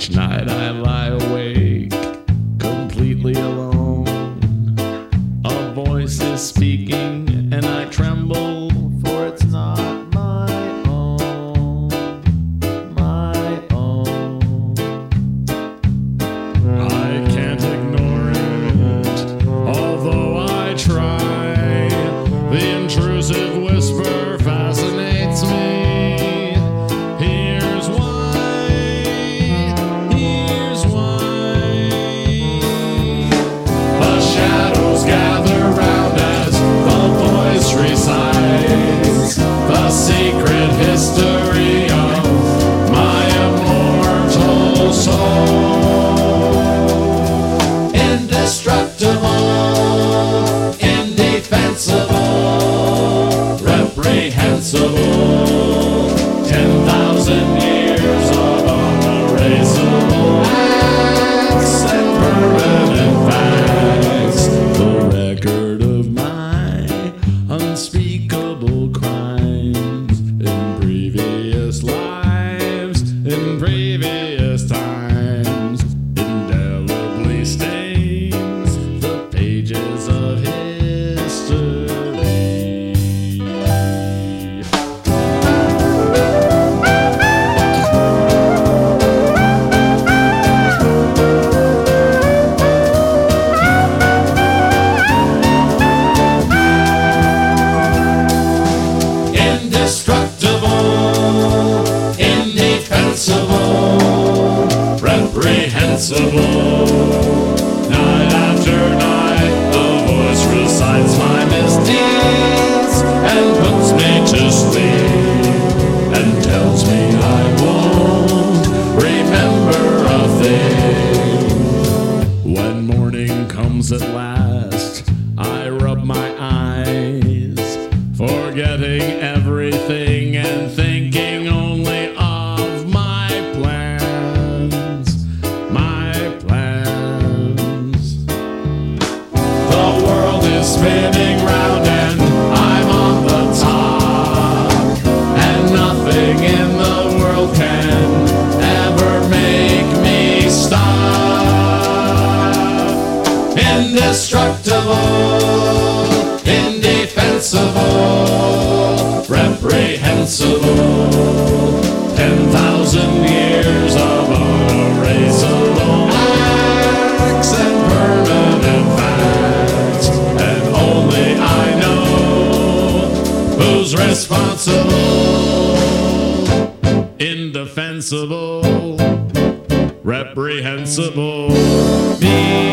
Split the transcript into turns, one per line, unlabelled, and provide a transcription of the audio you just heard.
Each night I lie awake, completely alone. A voice is speaking and I tremble, for it's not my own, my own. I can't ignore it, although I try. The intrusive whisper fascinates me. Here's why, here's why. The shadows gather round as the voice recites the secret history of my immortal soul. Indestructible, indefensible, reprehensible. 10,000 years of unerasable acts and permanent facts. The record of my unspeakable crimes in previous lives, in previous times, indelibly stains the pages of history. Indestructible, indefensible, reprehensible. Night after night, the voice recites my misdeeds and puts me to sleep and tells me I won't remember a thing. When morning comes at last, I rub my eyes, forgetting everything and thinking only of my plans, my plans. The world is spinning round and I'm on the top, and nothing in the world can ever make me stop. Indestructible, indefensible, reprehensible. 10,000 years of unerasable acts and permanent facts, and only I know who's responsible. Indefensible, reprehensible, me.